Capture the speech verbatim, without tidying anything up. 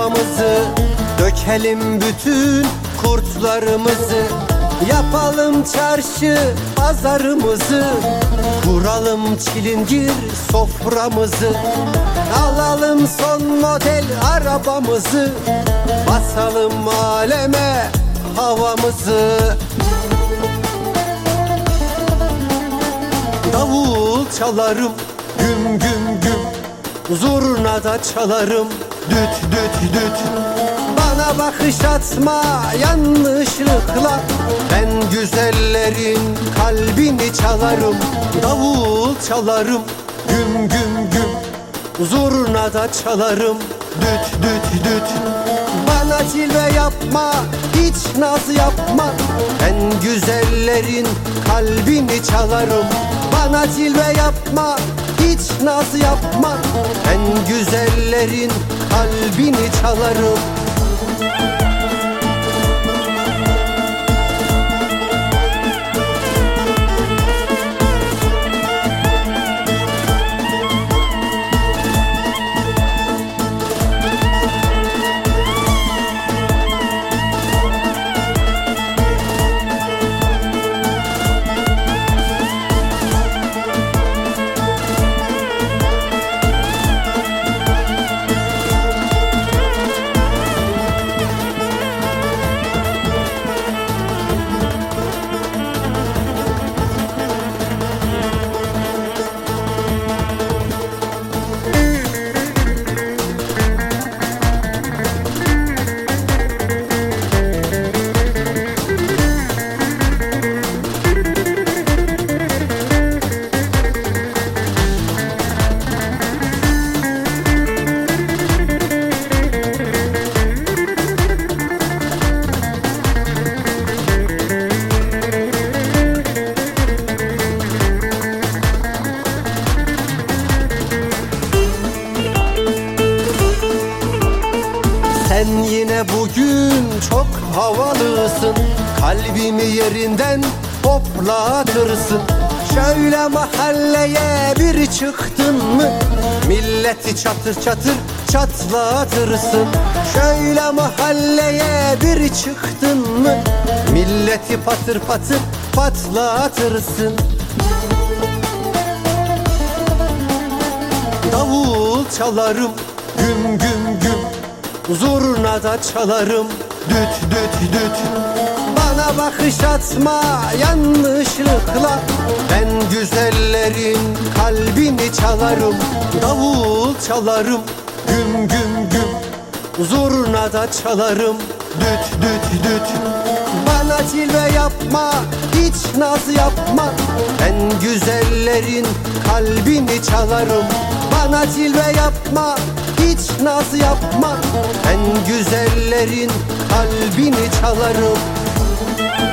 havamızı, dökelim bütün kurtlarımızı. Yapalım çarşı pazarımızı, kuralım çilingir soframızı. Alalım son model arabamızı, basalım aleme havamızı. Davul çalarım güm güm güm, zurna da çalarım düt düt düt. Bana bakış atma yanlışlıkla, ben güzellerin kalbini çalarım. Davul çalarım güm güm güm, zurna da çalarım düt düt düt. Bana cilve yapma, hiç naz yapma, ben güzellerin kalbini çalarım. Bana cilve yapma, hiç naz yapma, ben güzellerin kalbini çalarım. Sen yine bugün çok havalısın, kalbimi yerinden hoplatırsın. Şöyle mahalleye bir çıktın mı, milleti çatır çatır çatlatırsın. Şöyle mahalleye bir çıktın mı, milleti patır patır patlatırsın. Davul çalarım güm güm güm, zurna da çalarım düt düt düt. Bana bakış atma yanlışlıkla, ben güzellerin kalbini çalarım. Davul çalarım güm güm güm, zurna da çalarım düt düt düt. Bana cilve yapma, hiç naz yapma, ben güzellerin kalbini çalarım. Bana cilve yapma, hiç naz yapma, ben güzellerin kalbini çalarım.